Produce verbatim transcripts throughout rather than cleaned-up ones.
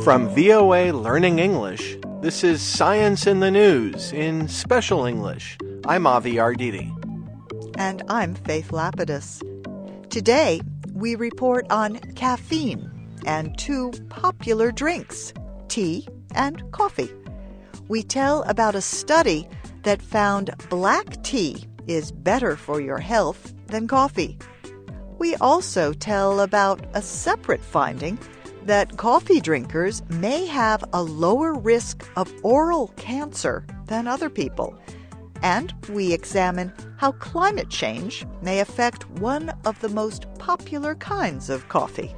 From V O A Learning English, this is Science in the News in Special English. I'm Avi Arditi. And I'm Faith Lapidus. Today, we report on caffeine and two popular drinks, tea and coffee. We tell about a study that found black tea is better for your health than coffee. We also tell about a separate finding that coffee drinkers may have a lower risk of oral cancer than other people. And we examine how climate change may affect one of the most popular kinds of coffee.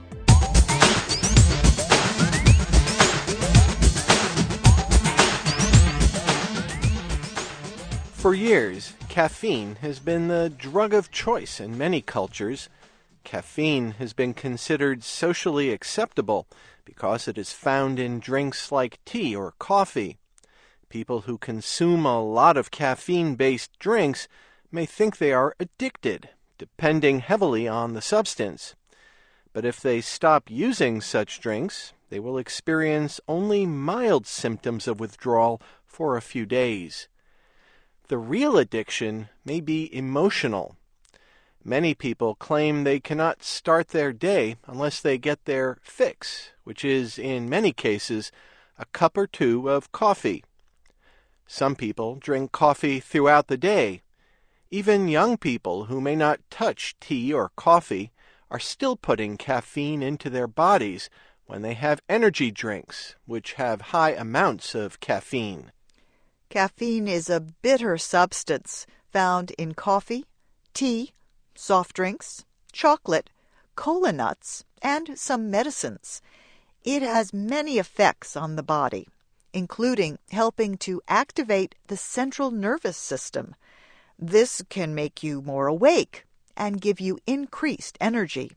For years, caffeine has been the drug of choice in many cultures. Caffeine has been considered socially acceptable because it is found in drinks like tea or coffee. People who consume a lot of caffeine-based drinks may think they are addicted, depending heavily on the substance. But if they stop using such drinks, they will experience only mild symptoms of withdrawal for a few days. The real addiction may be emotional. Many people claim they cannot start their day unless they get their fix, which is, in many cases, a cup or two of coffee. Some people drink coffee throughout the day. Even young people who may not touch tea or coffee are still putting caffeine into their bodies when they have energy drinks, which have high amounts of caffeine. Caffeine is a bitter substance found in coffee, tea, soft drinks, chocolate, cola nuts, and some medicines. It has many effects on the body, including helping to activate the central nervous system. This can make you more awake and give you increased energy.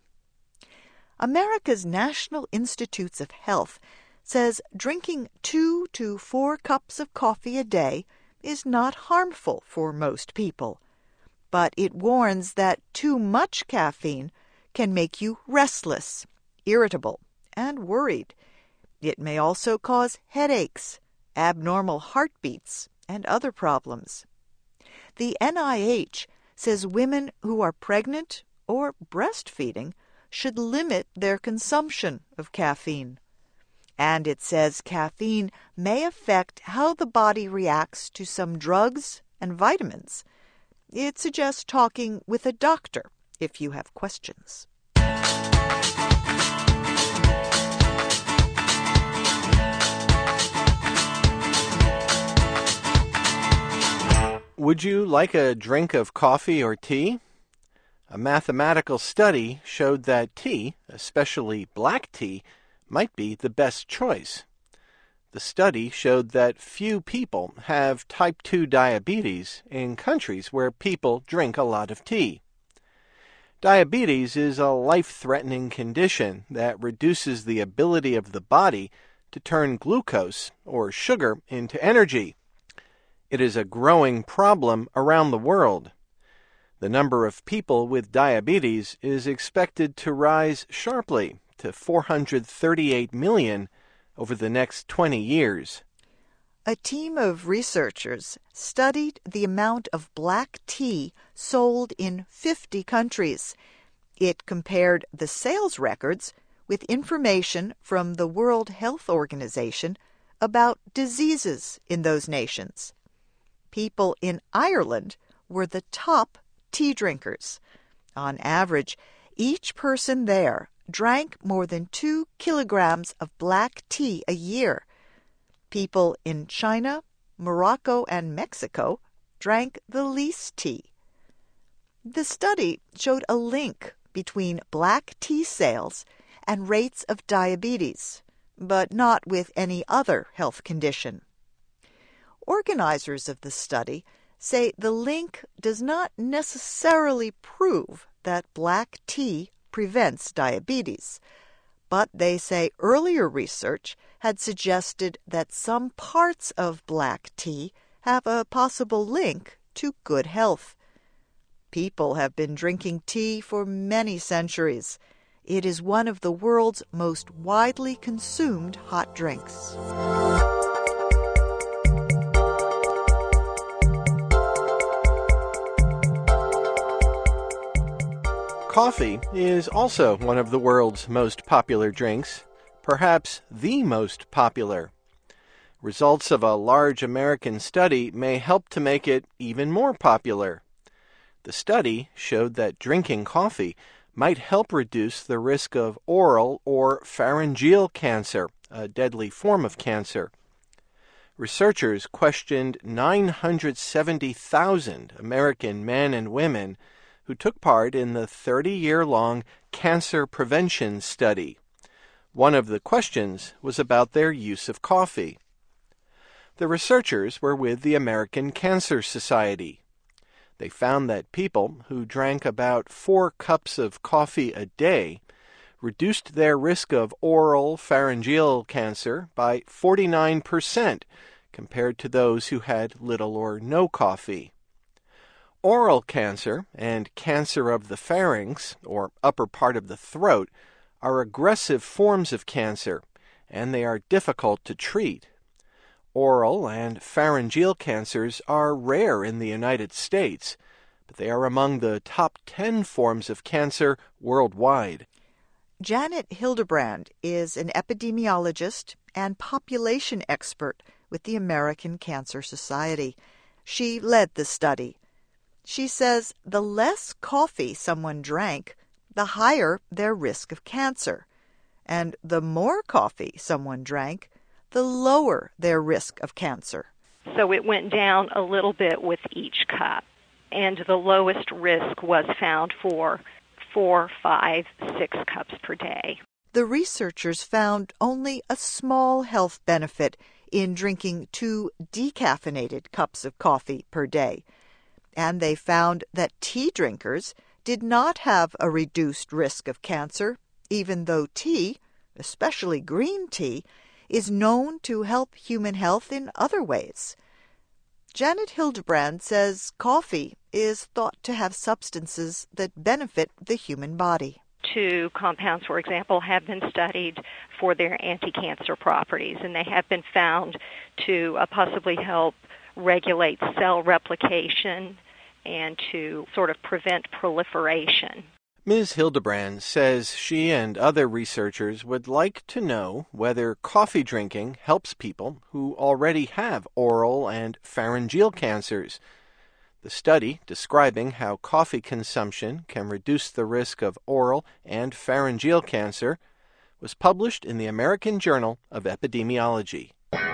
America's National Institutes of Health says drinking two to four cups of coffee a day is not harmful for most people. But it warns that too much caffeine can make you restless, irritable, and worried. It may also cause headaches, abnormal heartbeats, and other problems. The N I H says women who are pregnant or breastfeeding should limit their consumption of caffeine. And it says caffeine may affect how the body reacts to some drugs and vitamins. It suggests talking with a doctor if you have questions. Would you like a drink of coffee or tea? A mathematical study showed that tea, especially black tea, might be the best choice. The study showed that few people have type two diabetes in countries where people drink a lot of tea. Diabetes is a life-threatening condition that reduces the ability of the body to turn glucose, or sugar, into energy. It is a growing problem around the world. The number of people with diabetes is expected to rise sharply to four hundred thirty-eight million over the next twenty years. A team of researchers studied the amount of black tea sold in fifty countries. It compared the sales records with information from the World Health Organization about diseases in those nations. People in Ireland were the top tea drinkers. On average, each person there drank more than two kilograms of black tea a year. People in China, Morocco, and Mexico drank the least tea. The study showed a link between black tea sales and rates of diabetes, but not with any other health condition. Organizers of the study say the link does not necessarily prove that black tea prevents diabetes, but they say earlier research had suggested that some parts of black tea have a possible link to good health. People have been drinking tea for many centuries. It is one of the world's most widely consumed hot drinks. Coffee is also one of the world's most popular drinks, perhaps the most popular. Results of a large American study may help to make it even more popular. The study showed that drinking coffee might help reduce the risk of oral or pharyngeal cancer, a deadly form of cancer. Researchers questioned nine hundred seventy thousand American men and women who took part in the thirty-year-long cancer prevention study. One of the questions was about their use of coffee. The researchers were with the American Cancer Society. They found that people who drank about four cups of coffee a day reduced their risk of oral pharyngeal cancer by forty-nine percent compared to those who had little or no coffee. Oral cancer and cancer of the pharynx, or upper part of the throat, are aggressive forms of cancer, and they are difficult to treat. Oral and pharyngeal cancers are rare in the United States, but they are among the top ten forms of cancer worldwide. Janet Hildebrand is an epidemiologist and population expert with the American Cancer Society. She led the study. She says the less coffee someone drank, the higher their risk of cancer, and the more coffee someone drank, the lower their risk of cancer. So it went down a little bit with each cup, and the lowest risk was found for four, five, six cups per day. The researchers found only a small health benefit in drinking two decaffeinated cups of coffee per day, and they found that tea drinkers did not have a reduced risk of cancer, even though tea, especially green tea, is known to help human health in other ways. Janet Hildebrand says coffee is thought to have substances that benefit the human body. Two compounds, for example, have been studied for their anti-cancer properties, and they have been found to uh, possibly help regulate cell replication and to sort of prevent proliferation. Miz Hildebrand says she and other researchers would like to know whether coffee drinking helps people who already have oral and pharyngeal cancers. The study describing how coffee consumption can reduce the risk of oral and pharyngeal cancer was published in the American Journal of Epidemiology.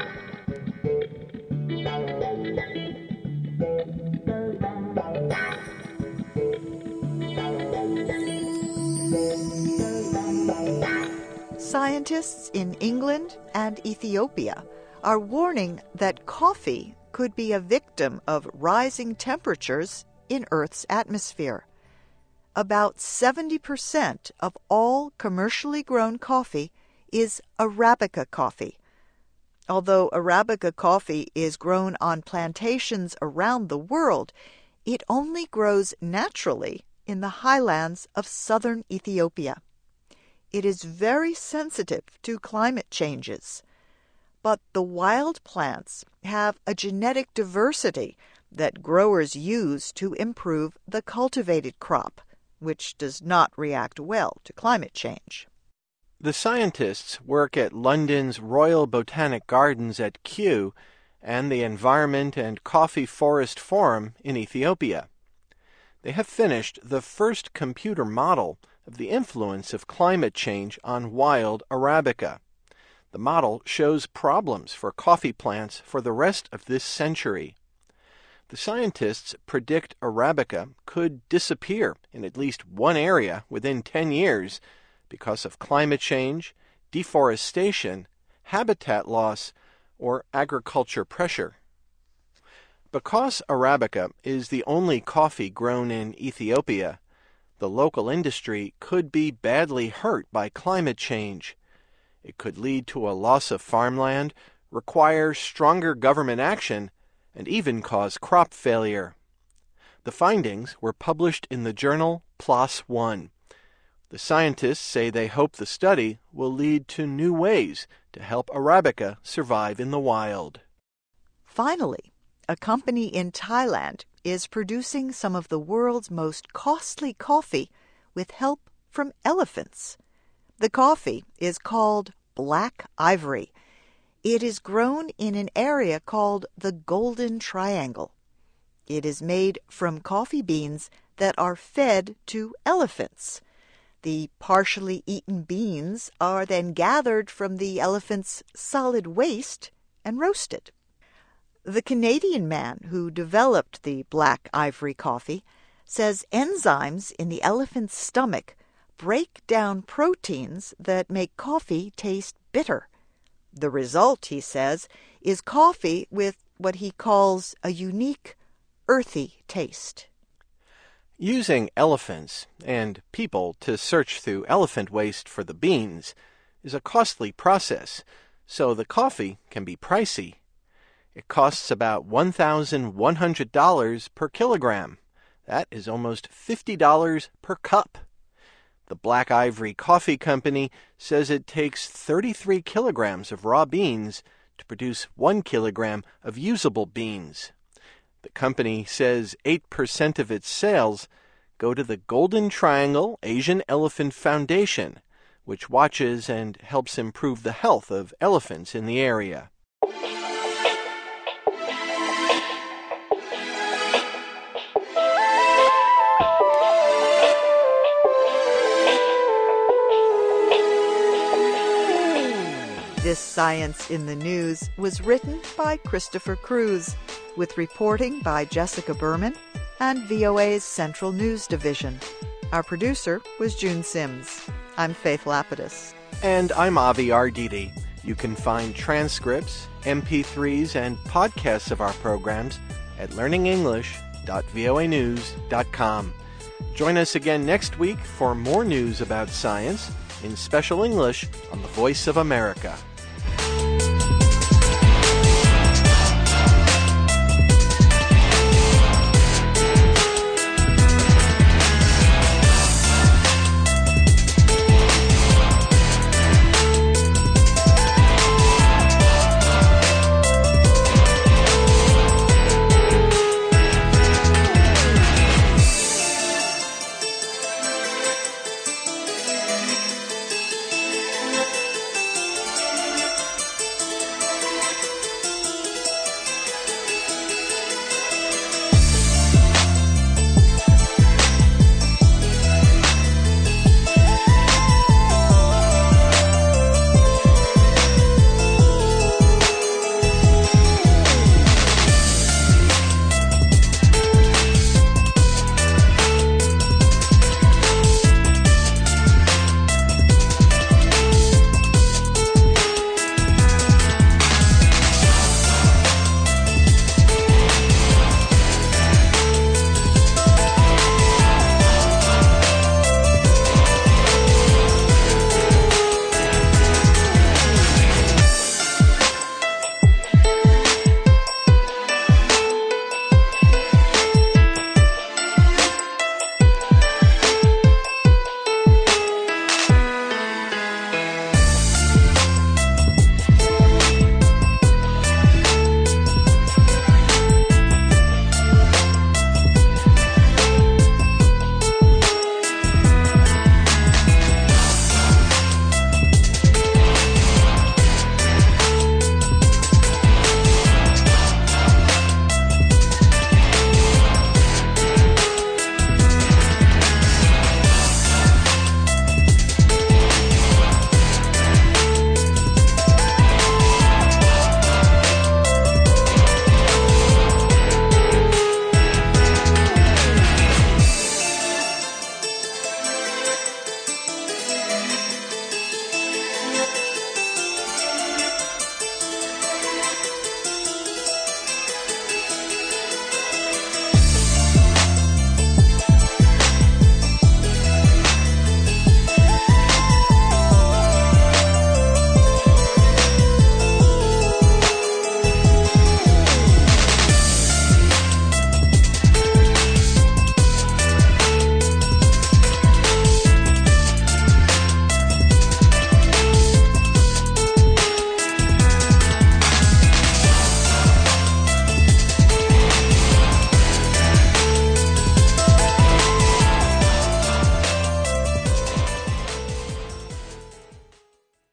Scientists in England and Ethiopia are warning that coffee could be a victim of rising temperatures in Earth's atmosphere. About seventy percent of all commercially grown coffee is Arabica coffee. Although Arabica coffee is grown on plantations around the world, it only grows naturally in the highlands of southern Ethiopia. It is very sensitive to climate changes. But the wild plants have a genetic diversity that growers use to improve the cultivated crop, which does not react well to climate change. The scientists work at London's Royal Botanic Gardens at Kew and the Environment and Coffee Forest Forum in Ethiopia. They have finished the first computer model of the influence of climate change on wild Arabica. The model shows problems for coffee plants for the rest of this century. The scientists predict Arabica could disappear in at least one area within ten years because of climate change, deforestation, habitat loss, or agriculture pressure. Because Arabica is the only coffee grown in Ethiopia, the local industry could be badly hurt by climate change. It could lead to a loss of farmland, require stronger government action, and even cause crop failure. The findings were published in the journal PLOS ONE. The scientists say they hope the study will lead to new ways to help Arabica survive in the wild. Finally, a company in Thailand is producing some of the world's most costly coffee with help from elephants. The coffee is called Black Ivory. It is grown in an area called the Golden Triangle. It is made from coffee beans that are fed to elephants. The partially eaten beans are then gathered from the elephant's solid waste and roasted. The Canadian man who developed the Black Ivory coffee says enzymes in the elephant's stomach break down proteins that make coffee taste bitter. The result, he says, is coffee with what he calls a unique, earthy taste. Using elephants and people to search through elephant waste for the beans is a costly process, so the coffee can be pricey. It costs about one thousand one hundred dollars per kilogram. That is almost fifty dollars per cup. The Black Ivory Coffee Company says it takes thirty-three kilograms of raw beans to produce one kilogram of usable beans. The company says eight percent of its sales go to the Golden Triangle Asian Elephant Foundation, which watches and helps improve the health of elephants in the area. This Science in the News was written by Christopher Cruz, with reporting by Jessica Berman and V O A's Central News Division. Our producer was June Sims. I'm Faith Lapidus. And I'm Avi Arditi. You can find transcripts, M P threes, and podcasts of our programs at learning english dot voa news dot com. Join us again next week for more news about science in special English on the Voice of America.